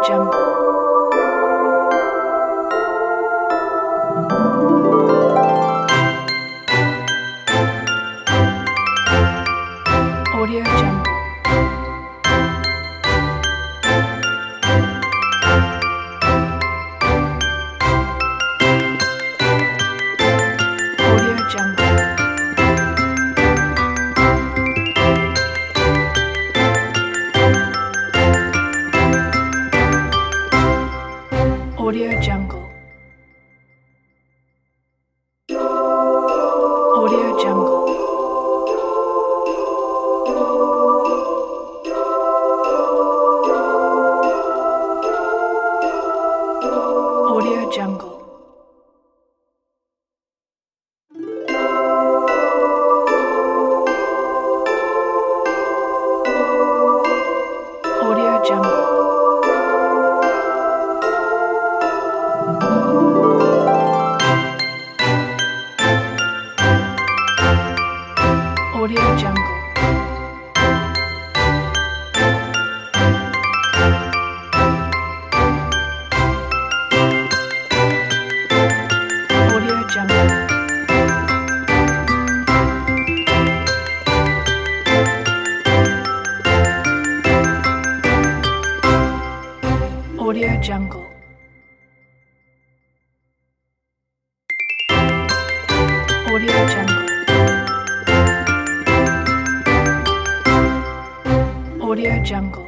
Jungle. Audio Jungle. Audio Jungle. Audio Jungle. Audio Jungle. Audio Jungle. Audio Jungle. Audio Jungle. Audio Jungle. Audio Jungle. Audio Jungle. Audio Jungle.